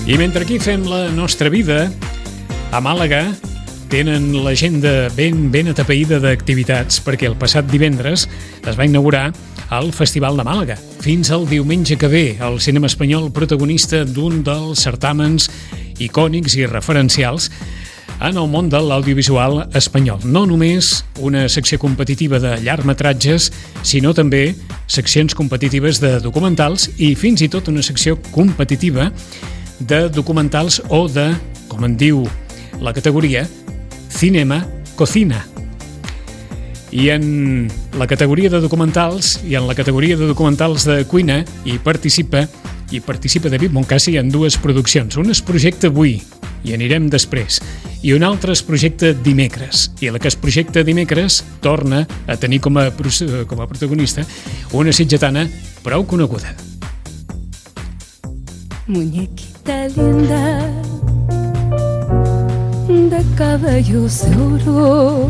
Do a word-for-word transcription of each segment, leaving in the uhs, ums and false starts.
I mentre aquí fem la nostra vida, a Màlaga tenen l'agenda ben, ben atapeïda d'activitats perquè el passat divendres es va inaugurar el Festival de Màlaga. Fins al diumenge que ve, el cinema espanyol protagonista d'un dels certàmens icònics i referencials en el món de l'audiovisual espanyol. No només una secció competitiva de llargmetratges, sinó també seccions competitives de documentals i fins i tot una secció competitiva de documentals o de, com en diu la categoria, Cinema Cocina. I en la categoria de documentals i en la categoria de documentals de cuina hi participa i participa David Moncasi en dues produccions. Un es projecta avui i anirem després, i un altre es projecta dimecres. I la que es projecta dimecres torna a tenir com a, com a protagonista una sitgetana prou coneguda. Muñequita linda de cabellos de oro,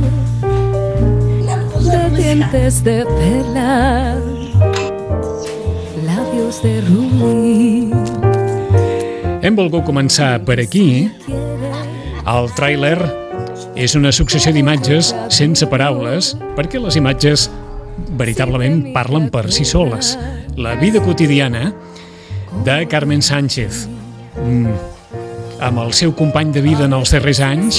de dientes de perla, labios de rubí. Hem volgut començar per aquí. El tràiler és una successió d'imatges sense paraules, perquè les imatges veritablement parlen per si soles. La vida quotidiana de Carmen Sánchez, mm, amb el seu company de vida en els darrers anys,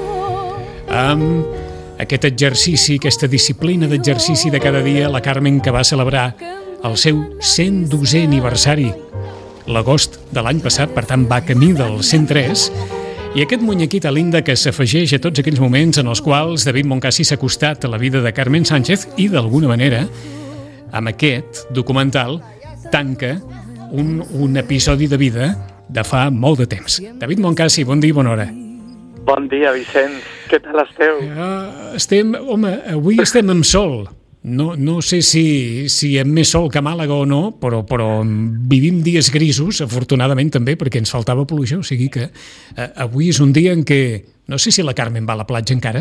amb aquest exercici, aquesta disciplina d'exercici de cada dia, la Carmen que va celebrar el seu cent dosè aniversari l'agost de l'any passat, per tant va camí del cent tres, i aquest muñequita linda que s'afegeix a tots aquells moments en els quals David Moncasi s'ha acostat a la vida de Carmen Sánchez i, d'alguna manera, amb aquest documental tanca un, un episodi de vida de fa molt de temps. David Moncasi, bon dia i bona hora. Bon dia, Vicenç. Què tal esteu? Uh, estem, home, avui estem amb sol. No, no sé si, si amb més sol que Màlaga o no, però, però vivim dies grisos, afortunadament també, perquè ens faltava pluja, o sigui que uh, avui és un dia en què... No sé si la Carmen va a la platja encara?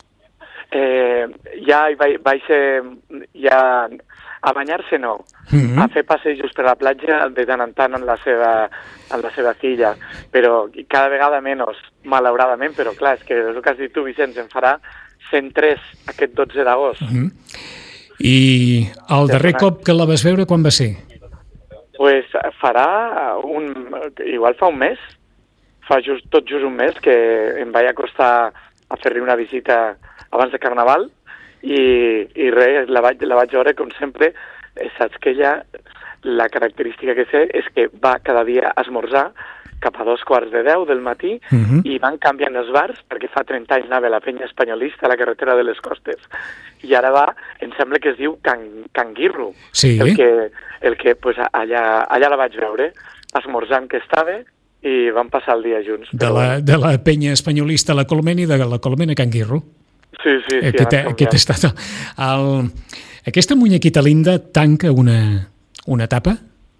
Eh, ja vaig, vaig ser... Ja, a banyar-se no, mm-hmm. a fer passejos per la platja de tant en tant amb la seva, amb la seva filla, però cada vegada menys, malauradament, però clar, és que és el que has dit tu, Vicenç, em farà cent tres aquest dotze d'agost. Mm-hmm. I el darrer cop que la vas veure, quan va ser? Pues farà un... igual fa un mes, fa just, tot just un mes que em vaig acostar a fer-li una visita abans de Carnaval i, i res, la vaig, la vaig veure com sempre. Saps que ella, la característica que sé és que va cada dia a esmorzar cap a dos quarts de deu del matí uh-huh. i van canviant els bars, perquè fa trenta anys anava a la penya espanyolista a la carretera de les Costes, i ara va, em sembla que es diu Can, Canguirro, sí. el que, el que pues, allà, allà la vaig veure, esmorzant que estava, i van passar el dia junts. De la, de la penya espanyolista a la Colmena i de la Colmena a Canguirro. Sí, sí, sí. Aquest, aquest ha estat el... Aquesta muñequita linda tanca una, una etapa?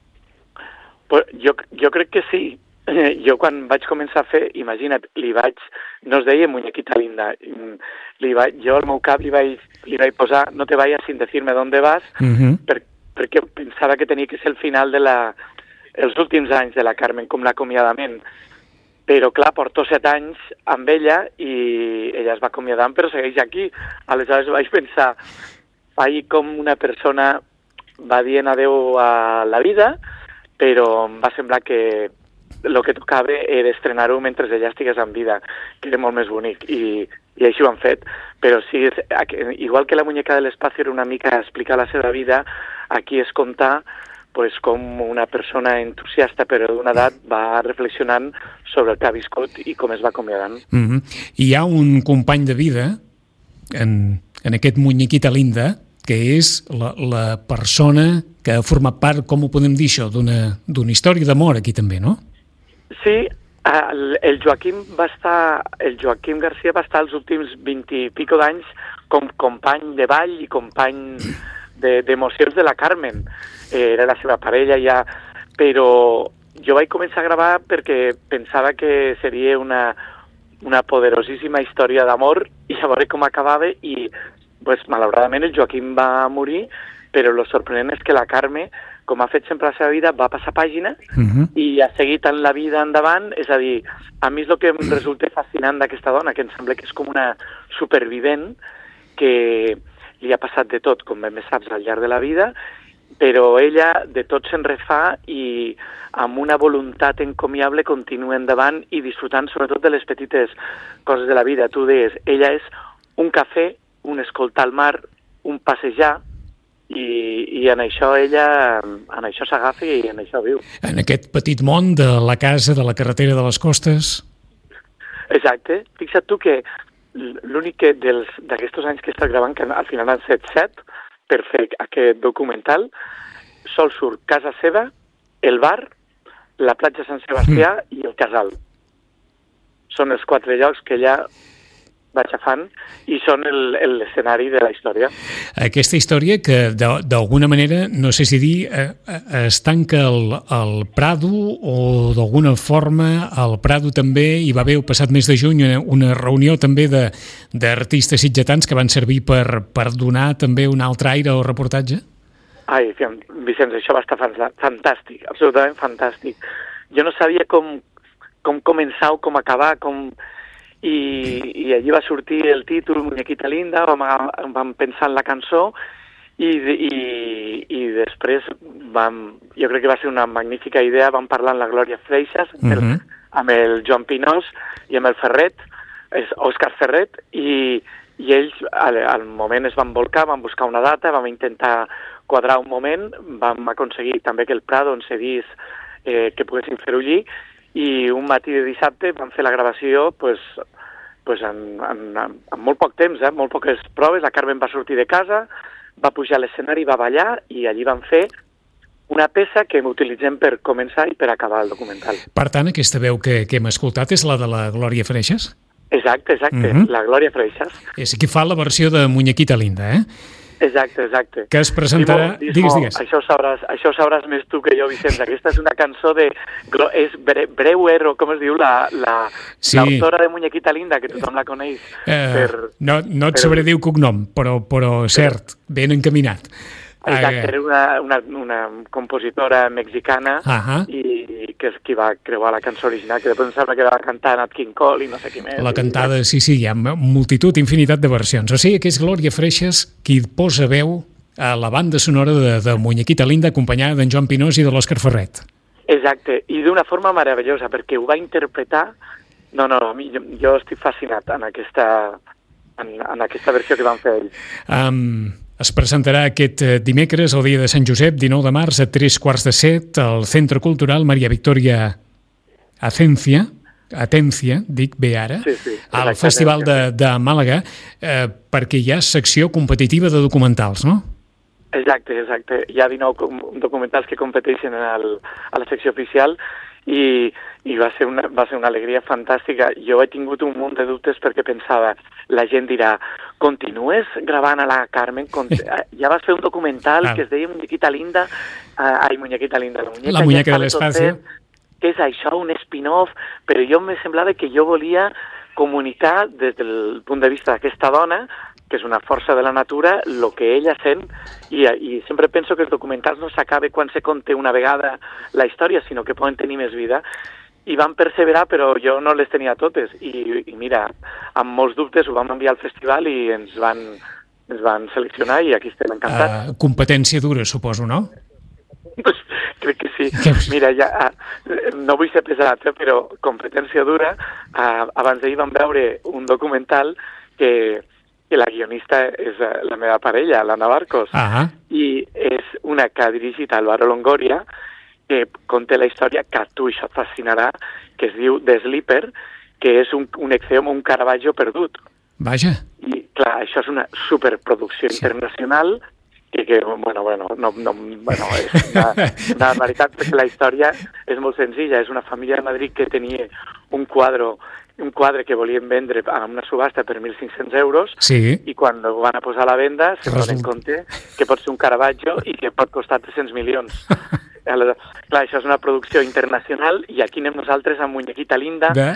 Pues jo, jo crec que sí. Jo quan vaig començar a fer, imagina't, li vaig, no es deia muñequita linda, li vaig, jo al meu cap li vaig, li vaig posar no te vayas sin decirme dónde vas, uh-huh. per, perquè pensava que tenia que ser el final de la, els últims anys de la Carmen, com l'acomiadament. Però clar, porto set anys amb ella i ella es va acomiadant, però segueix aquí. Aleshores vaig pensar, vaig com una persona va dient adeu a la vida, però em va semblar que el que tocava era estrenar-ho mentre ella estigués en vida, que era molt més bonic, i, i així ho han fet. Però sí, igual que la muñeca de l'espacio era una mica explicar la seva vida, aquí és contar pues, com una persona entusiasta però d'una edat va reflexionant sobre el que ha viscut i com es va acomiadant. Mm-hmm. Hi ha un company de vida en, en aquest muñequita linda, que és la, la persona que ha format part, com ho podem dir això, d'una, d'una història d'amor aquí també, no? Sí, el, el Joaquim va estar, el Joaquim Garcia va estar els últims vint i pico d'anys com company de ball i company de, d'emocions de la Carmen. Eh, era la seva parella ja, però jo vaig començar a gravar perquè pensava que seria una, una poderosíssima història d'amor i a veure com acabava i pues, malauradament el Joaquim va morir, però lo sorprenent és que la Carme com ha fet sempre la seva vida, va passar pàgina uh-huh. i ha seguit en la vida endavant. És a dir, a mi és el que em resulta fascinant d'aquesta dona, que em sembla que és com una supervivent que li ha passat de tot, com ben bé saps, al llarg de la vida, però ella de tot se'n refà i amb una voluntat encomiable continua endavant i disfrutant sobretot de les petites coses de la vida. Tu deies, ella és un cafè, un escoltar el mar, un passejar, i, i en això ella en això s'agafa i en això viu. En aquest petit món de la casa, de la carretera de les costes. Exacte. Fixa't tu que l'únic que d'aquests anys que he estat gravant, que al final han set set, per fer aquest documental, sol surt casa seva, el bar, la platja Sant Sebastià mm. i el casal. Són els quatre llocs que ella va xafant i són l'escenari de la història. Aquesta història que d'alguna manera, no sé si dir, eh, es tanca el, el Prado o d'alguna forma el Prado també hi va haver el passat mes de juny una, una reunió també d'artistes sitgetans que van servir per, per donar també un altre aire al reportatge? Ai, Vicenç, això va estar fantàstic, absolutament fantàstic. Jo no sabia com, com començar o com acabar, com... I, i allí va sortir el títol Muñequita Linda, vam, vam pensar en la cançó i, i, i després vam, jo crec que va ser una magnífica idea, vam parlar amb la Glòria Freixas, uh-huh. el, amb el Joan Pinós i amb el Ferret, és Òscar Ferret, i, i ells al, al moment es van volcar, van buscar una data, vam intentar quadrar un moment, vam aconseguir també que el Prado ens cedís eh, que poguessin fer-ho allí, i un matí de dissabte vam fer la gravació pues, pues en, en, en molt poc temps, eh? molt poques proves. La Carmen va sortir de casa, va pujar a l'escenari, va ballar i allí vam fer una peça que utilitzem per començar i per acabar el documental. Per tant, aquesta veu que, que hem escoltat és la de la Glòria Freixas? Exacte, exacte, uh-huh. la Glòria Freixas. És qui fa la versió de Muñequita Linda, eh? Exacte, exacte. Que es presentarà... Dimo, digues, digues. Això ho, sabràs, això ho sabràs més tu que jo, Vicenç. Aquesta és una cançó de... És Bre, Breuer, o com es diu, la, la, sí. l'autora de Muñequita Linda, que tothom la coneix. Eh, per, no no et per... sabré dir el cognom, però, però cert, ben encaminat. Exacte, era una, una, una compositora mexicana uh-huh. i que és qui va creuar la cançó original, que després em sembla que va cantar Nat King Cole i no sé qui més. La cantada, sí, sí, hi ha multitud, infinitat de versions. O sigui que és Glòria Freixas qui posa veu a la banda sonora de, de Muñequita Linda acompanyada d'en Joan Pinós i de l'Òscar Ferret. Exacte, i d'una forma meravellosa, perquè ho va interpretar... No, no, a mi, jo, jo estic fascinat en aquesta, en, en aquesta versió que van fer ells. Um... Es presentarà aquest dimecres, el dia de Sant Josep, dinou de març, a tres quarts de set, al Centre Cultural Maria Victoria Atencia, Atencia, dic bé ara, sí, sí, al Festival de, de Màlaga, eh, perquè hi ha secció competitiva de documentals, no? Exacte, exacte. Hi ha dinou documentals que competeixen en el, a la secció oficial i, i va ser una, va ser una alegria fantàstica. Jo he tingut un munt de dubtes perquè pensava, la gent dirà, continues gravant a la Carmen? Ja vas fer un documental ah. que es deia Muñequita Linda, uh, ai, Muñequita Linda, la muñeca, la muñeca ja de l'espacio. Què és això, un spin-off? Però jo me semblava que jo volia comunicar des del punt de vista d'aquesta dona, que és una força de la natura, el que ella sent, i, i sempre penso que els documentals no s'acaba quan se conte una vegada la història, sinó que poden tenir més vida. I van perseverar, però jo no les tenia totes. I, i mira, amb molts dubtes ho vam enviar al festival i ens van, ens van seleccionar i aquí estem encantats. Uh, competència dura, suposo, no? Pues, crec que sí. Mira, ja, no vull ser pesat, eh, però competència dura. Uh, abans d'ahir vam veure un documental que, que la guionista és la meva parella, l'Anna Barcos, uh-huh. i és una que ha dirigit Álvaro Longoria, que conta la història que a tu això et fascinarà, que es diu The Sleeper, que és un, un Exeum, un Caravaggio perdut. Vaja. I, clar, això és una superproducció sí. internacional que, que bueno, bueno, no, no, bueno, és una, una veritat, perquè la història és molt senzilla. És una família de Madrid que tenia un quadre, un quadre que volien vendre a una subhasta per mil cinc-cents euros sí. i quan ho van a posar a la venda se donen compte que pot ser un Caravaggio i que pot costar tres-cents milions. Aleshores, clar, això és una producció internacional i aquí anem nosaltres amb Muñequita Linda, de...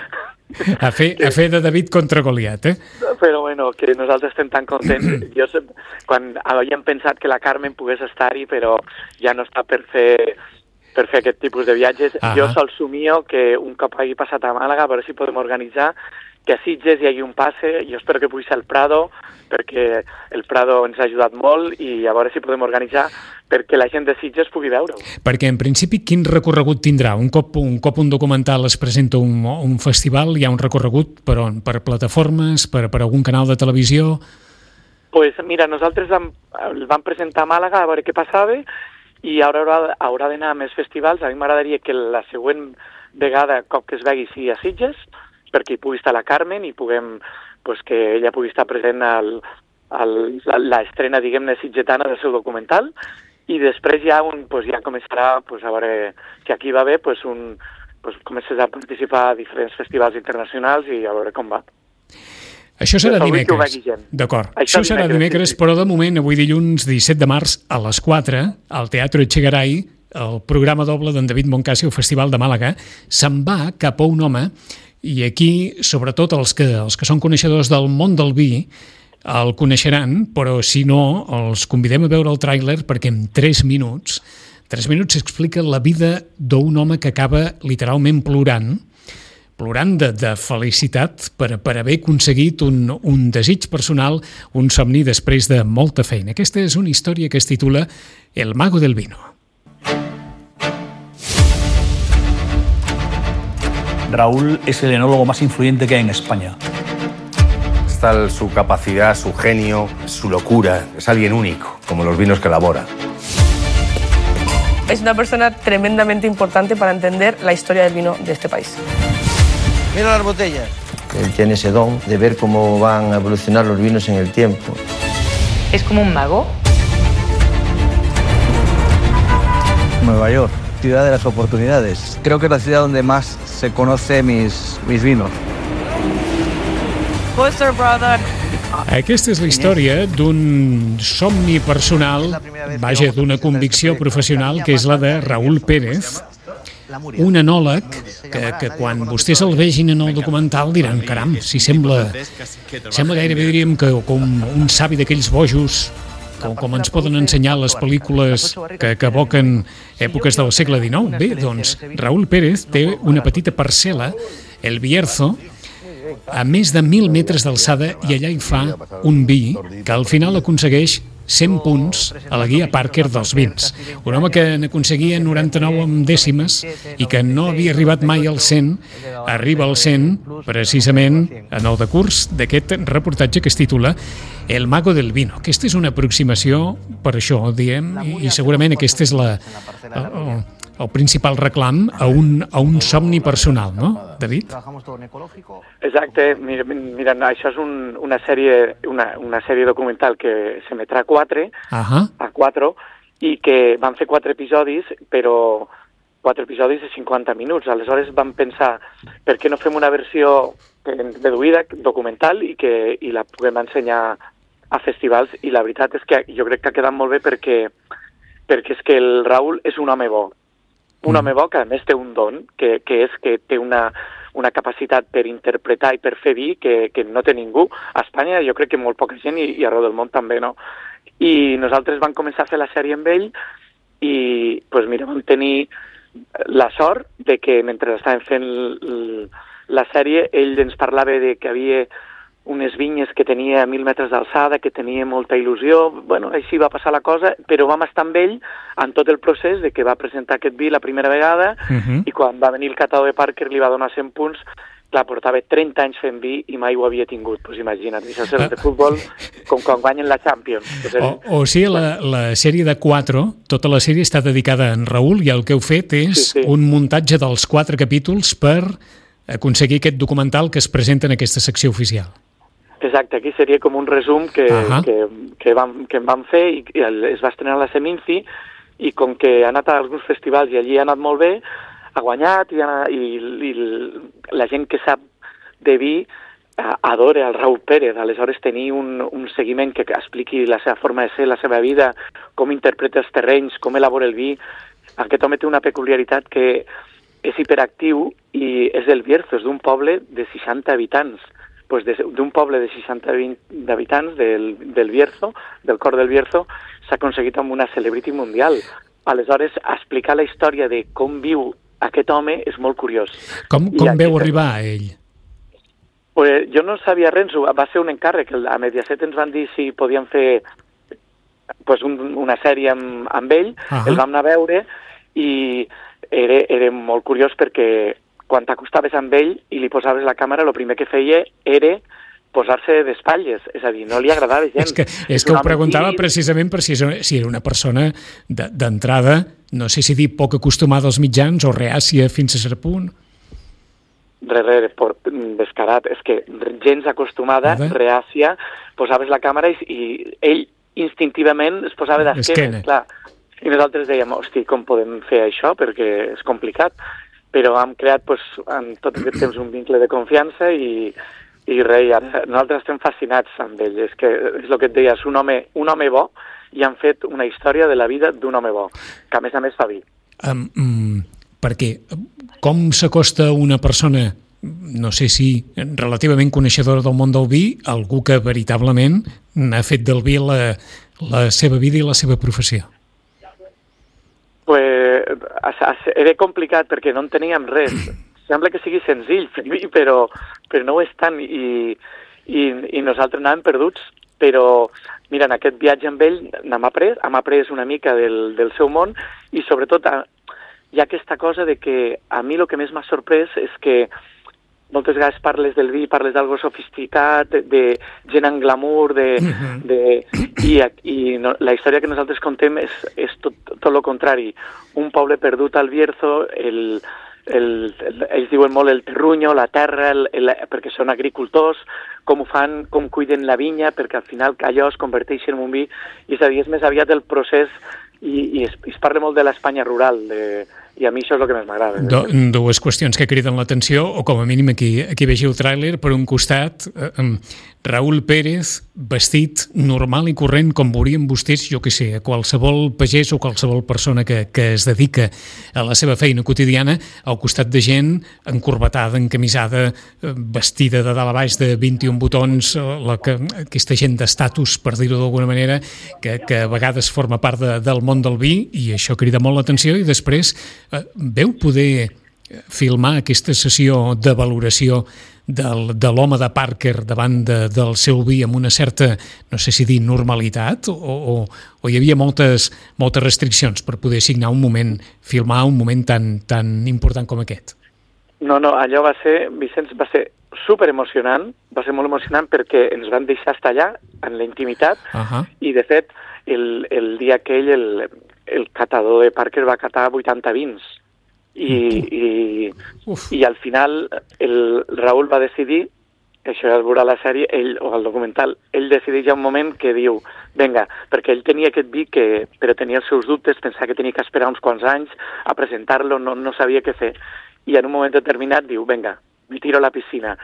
A fer, a fer de David contra Goliat, eh? Però bueno, que nosaltres estem tan contents. Jo, quan havíem pensat que la Carmen pogués estar-hi, però ja no està per fer, per fer aquest tipus de viatges. Ah. Jo sol somio que un cop hagi passat a Màlaga, a veure si podem organitzar que a Sitges hi hagi un passe. Jo espero que pugui ser el Prado, perquè el Prado ens ha ajudat molt, i a veure si podem organitzar perquè la gent de Sitges pugui veure-ho. Perquè, en principi, quin recorregut tindrà? Un cop un, cop un documental es presenta un, un festival, hi ha un recorregut per on? Per plataformes? Per, per algun canal de televisió? Pues mira, nosaltres vam, el vam presentar a Màlaga a veure què passava, i ara haurà, haurà d'anar a més festivals. A mi m'agradaria que la següent vegada, cop que es vegi, sigui a Sitges, perquè hi pugui estar la Carmen i puguem, pues, que ella pugui estar present al, al, a l'estrena, diguem-ne, sitgetana del seu documental. I després ja, un, pues, ja començarà, pues, a veure que aquí va bé, pues, un, pues, comences a participar a diferents festivals internacionals i a veure com va. Això serà dimecres. D'acord. Això, Això serà dimecres, sí, sí. Però de moment, avui dilluns disset de març a les quatre, al Teatre Echegaray, el programa doble d'en David Moncasi, el Festival de Màlaga, se'n va cap a un home, i aquí, sobretot els que, els que són coneixedors del món del vi, el coneixeran, però si no, els convidem a veure el tràiler perquè en tres minuts, tres minuts s'explica la vida d'un home que acaba literalment plorant, plorant de, de felicitat per, per haver aconseguit un, un desig personal, un somni després de molta feina. Aquesta és una història que es titula El mago del vino. Raúl es el enólogo más influyente que hay en España. Está su capacidad, su genio, su locura. Es alguien único, como los vinos que elabora. Es una persona tremendamente importante para entender la historia del vino de este país. Mira las botellas. Él tiene ese don de ver cómo van a evolucionar los vinos en el tiempo. ¿Es como un mago? Nueva York, ciudad de las oportunidades. Creo que es la ciudad donde más se conoce mis, mis vinos. Foster Brother. Aquesta és la història d'un somni personal, vaja, d'una convicció professional, que és la de Raúl Pérez, un enòleg que, que quan vostès el vegin en el documental diran, caram, si sembla, sembla gairebé, diríem, que com un savi d'aquells bojos, com, com ens poden ensenyar les pel·lícules que, que evoquen èpoques del segle dinou. Bé, doncs, Raúl Pérez té una petita parcel·la, El Bierzo, a més de mil metres d'alçada, i allà hi fa un vi que al final aconsegueix cent punts a la guia Parker dels vins. Un home que n'aconseguia noranta-nou amb dècimes i que no havia arribat mai al cent, arriba al cent precisament en el decurs d'aquest reportatge que es titula El mago del vino. Aquesta és una aproximació, per això diem, i, i segurament aquesta és la, el, el principal reclam a un, a un somni personal, no, David? Exacte, mira, mira això és un, una, sèrie, una, una sèrie documental que s'emetrà a quatre, uh-huh. a quatre, i que van fer quatre episodis, però quatre episodis de cinquanta minuts. Aleshores vam pensar, per què no fem una versió reduïda, documental, i que i la puguem ensenyar a festivals, i la veritat és que jo crec que ha quedat molt bé perquè, perquè és que el Raúl és un home bo. Un home bo que a més té un don, que, que és que té una, una capacitat per interpretar i per fer vi que, que no té ningú. A Espanya jo crec que molt poca gent i, i arreu del món també, no? I nosaltres vam començar a fer la sèrie amb ell i, pues mira, vam tenir la sort de que mentre estàvem fent l, la sèrie ell ens parlava de que havia unes vinyes que tenia mil metres d'alçada, que tenia molta il·lusió. Bueno, així va passar la cosa, però vam estar amb ell en tot el procés de que va presentar aquest vi la primera vegada, uh-huh. i quan va venir el catador de Parker li va donar cent punts. Clar, portava trenta anys fent vi i mai ho havia tingut, doncs imagina't, això és de futbol com quan guanyen la Champions. Pues o, o sigui, la, la sèrie de quatre, tota la sèrie està dedicada a en Raúl i el que heu fet és sí, sí. un muntatge dels quatre capítols per aconseguir aquest documental que es presenta en aquesta secció oficial. Exacte, aquí seria com un resum que, uh-huh. que, que, vam, que vam fer i, i es va estrenar a la Seminci, i com que ha anat a alguns festivals i allí ha anat molt bé, ha guanyat i, ha, i, i la gent que sap de vi adora el Raúl Pérez. Aleshores tenir un, un seguiment que expliqui la seva forma de ser, la seva vida, com interpreta els terrenys, com elabora el vi. Aquest home té una peculiaritat que és hiperactiu i és del Bierzo, és d'un poble de seixanta habitants. Pues d'un poble de seixanta habitants del, del Bierzo, del cor del Bierzo, s'ha aconseguit amb una celebrity mundial. Aleshores, explicar la història de com viu aquest home és molt curiós. Com, com veu arribar a ell? Pues, jo no sabia res, va ser un encàrrec. A Mediaset ens van dir si podíem fer pues, un, una sèrie amb, amb ell, uh-huh. El vam anar a veure i era, era molt curiós perquè quan t'acostaves amb ell i li posaves la càmera, el primer que feia era posar-se d'espatlles, és a dir, no li agradava gens. És que, és que ho preguntava precisament per si, si era una persona d'entrada, no sé si dir poc acostumada als mitjans o reàcia fins a cert punt. Res, res, por, descarat, és que gens acostumada, reàcia, posaves la càmera i, i ell instintivament es posava d'esquena, clar. I nosaltres dèiem, hosti, com podem fer això? Perquè és complicat. Però hem creat, pues, en tot aquest temps, un vincle de confiança i, i res, ara, nosaltres estem fascinats amb ell. És que és el que et deia, és un home, un home bo i han fet una història de la vida d'un home bo, que a més a més fa vi. Um, um, perquè com s'acosta una persona, no sé si relativament coneixedora del món del vi, algú que veritablement n'ha fet del vi la, la seva vida i la seva professió? Pues, era complicat perquè no en teníem res. Sembla que sigui senzill, però, però no ho és tant i, i, i nosaltres anàvem perduts. Però, mira, en aquest viatge amb ell n'hem après, hem après una mica del, del seu món i sobretot hi ha aquesta cosa de que a mi el que més m'ha sorprès és que moltes vegades parles del vi, parles d'algo sofisticat, de, de gent en glamour, de, de, i, i no, la història que nosaltres contem és, és tot, tot el contrari. Un poble perdut al Bierzo, el, el, el, ells diuen molt el terruño, la terra, el, el, perquè són agricultors, com ho fan, com cuiden la vinya, perquè al final allò es converteix en un vi, i és a dir, és més aviat el procés, i, i es, es parla molt de l'Espanya rural, de, i a mi això és el que més m'agrada. Do, dues qüestions que criden l'atenció, o com a mínim aquí, aquí vegi el tràiler, per un costat, eh, Raúl Pérez, vestit normal i corrent, com veurien vostès, jo què sé, a qualsevol pagès o qualsevol persona que, que es dedica a la seva feina quotidiana, al costat de gent encorbatada, encamisada, vestida de dalt a baix de vint-i-un botons, la, que, aquesta gent d'estatus, per dir-ho d'alguna manera, que, que a vegades forma part de, del món del vi, i això crida molt l'atenció, i després eh, veu poder filmar aquesta sessió de valoració del, de l'home de Parker davant de, del seu vi amb una certa, no sé si dir normalitat, o, o, o hi havia moltes, moltes restriccions per poder signar un moment, filmar un moment tan, tan important com aquest? No, no, allò va ser, Vicenç, va ser super emocionant, va ser molt emocionant perquè ens van deixar estar allà, en la intimitat, uh-huh. I de fet, el, el dia aquell el, el catador de Parker va catar vuitanta vins. I, i, i al final el Raúl va decidir, això ja es veurà a la sèrie, ell, o al documental, ell decideix ja un moment que diu, vinga, perquè ell tenia aquest vi que, però tenia els seus dubtes, pensava que tenia que esperar uns quants anys a presentar-lo, no, no sabia què fer. I en un moment determinat diu, vinga, me tiro a la piscina.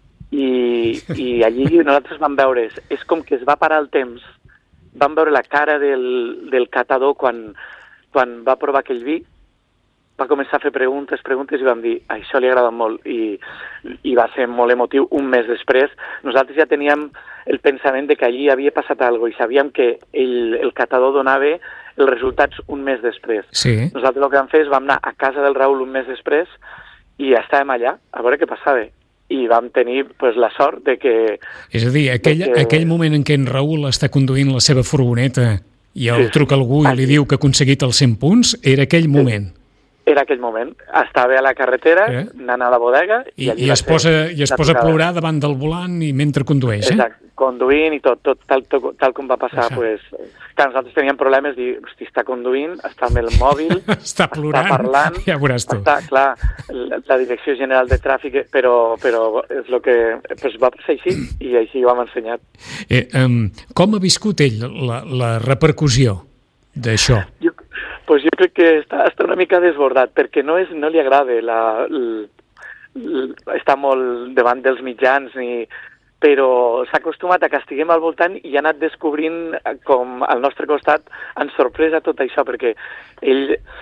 I, i allí nosaltres vam veure, és com que es va parar el temps, vam veure la cara del, del catador quan, quan va provar aquell vi, va començar a fer preguntes, preguntes i vam dir, això li agrada molt i, i va ser molt emotiu. Un mes després nosaltres ja teníem el pensament de que allí havia passat alguna cosa i sabíem que el, el catador donava els resultats un mes després. Sí. Nosaltres el que vam fer és vam anar a casa del Raúl un mes després i estàvem allà a veure què passava. I vam tenir pues, la sort de que... És a dir, aquell, que... aquell moment en què en Raúl està conduint la seva furgoneta i el sí, truca algú i li diu que ha aconseguit els cent punts, era aquell moment. Sí. Era aquell moment. Estava a la carretera, eh? Anant a la bodega... I, i, i es posa, i es posa a plorar davant del volant i mentre condueix, eh? Exacte, conduint i tot, tot tal, tal, tal com va passar, Exacte. Pues, que nosaltres teníem problemes, dir, hosti, està conduint, està amb el mòbil, està plorant, està parlant, ja veuràs tu. Està, clar, la, la Direcció General de Tràfic, però, però és el que pues, va passar així, i així ho hem ensenyat. Eh, um, com ha viscut ell la, la repercussió d'això? Jo, pues jo crec que està, està una mica desbordat, perquè no, és, no li agrada la, l, l, estar molt davant dels mitjans, ni, però s'ha acostumat a que estiguem al voltant i ha anat descobrint com al nostre costat ens sorpresa tot això, perquè ell,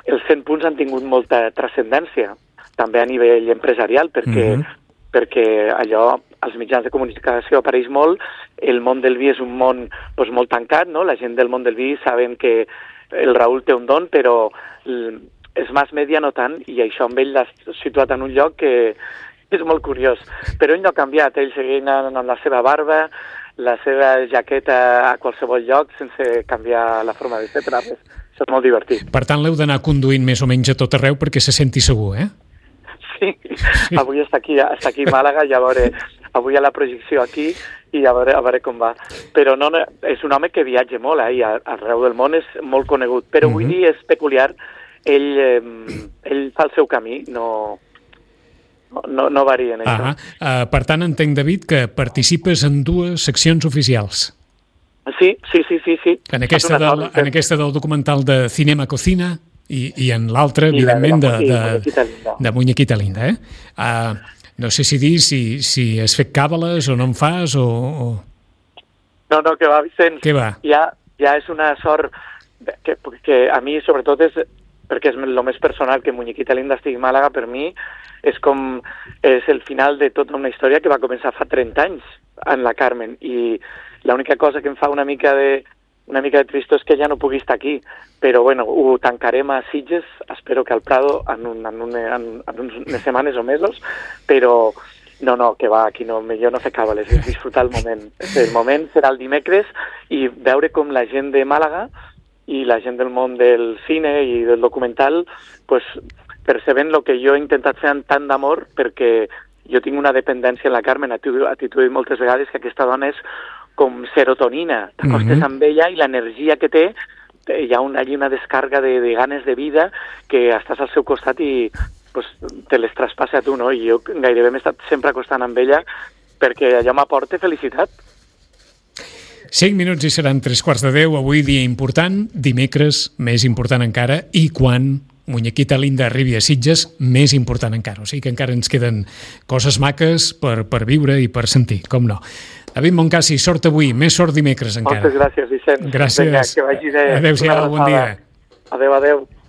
els cent punts han tingut molta transcendència, també a nivell empresarial, perquè, mm-hmm. perquè allò, als mitjans de comunicació apareix molt, el món del vi és un món doncs, molt tancat, no? La gent del món del vi saben que el Raül té un don, però els mass media no tant, i això amb ell l'ha situat en un lloc que és molt curiós. Però ell no ha canviat, ell seguint amb la seva barba, la seva jaqueta a qualsevol lloc, sense canviar la forma de ser, però això és molt divertit. Per tant, l'heu d'anar conduint més o menys a tot arreu perquè se senti segur, eh? Sí, sí. Avui està aquí, està aquí a Màlaga, i a veure, avui hi ha la projecció aquí, i a veure, a veure com va. Però no, no, és un home que viatja molt, eh, i arreu del món és molt conegut, però avui mm-hmm. dia és peculiar, ell, eh, ell fa el seu camí, no, no, no varia en això. Uh, per tant, entenc, David, que participes en dues seccions oficials. Sí, sí, sí, sí. sí. En, aquesta del, en aquesta del documental de Cinema Cocina, I, i en l'altre, evidentment, de, de, de, de Muñequita Linda. Eh? Uh, no sé si dir si, si has fet càbales o no en fas, o... o... No, no, que va, Vicenç. Què va? Ja, ja és una sort que, que a mi, sobretot, és perquè és el més personal, que Muñequita Linda estigui a Màlaga, per mi és com és el final de tota una història que va començar fa trenta anys en la Carmen, i l'única cosa que em fa una mica de una mica de tristor és que ja no pugui estar aquí, però bueno, ho tancarem a Sitges, espero que al Prado en, un, en, un, en, en unes setmanes o mesos, però no, no, que va, aquí no, millor no fer càbales, és disfrutar el moment. El moment serà el dimecres i veure com la gent de Màlaga i la gent del món del cine i del documental pues, perceben el que jo he intentat fer amb tant d'amor, perquè jo tinc una dependència en la Carmen, a ti t'ho he dit moltes vegades, que aquesta dona és com serotonina, t'acostes mm-hmm. amb ella i l'energia que té, hi ha una, una descarga de, de ganes de vida que estàs al seu costat i pues, te les traspassa a tu, no? I jo gairebé m'he estat sempre acostant amb ella perquè allò m'aporta felicitat. Cinc minuts i seran tres quarts de deu, avui dia important, dimecres més important encara, i quan Muñequita Linda arribi a Sitges, més important encara. O sigui que encara ens queden coses maques per, per viure i per sentir, com no. David Moncasi, sort avui, més sort dimecres encara. Moltes gràcies, Vicenç. Gràcies. Vinga, que vagi bé. Adéu-siau, bon dia. Adéu, adéu.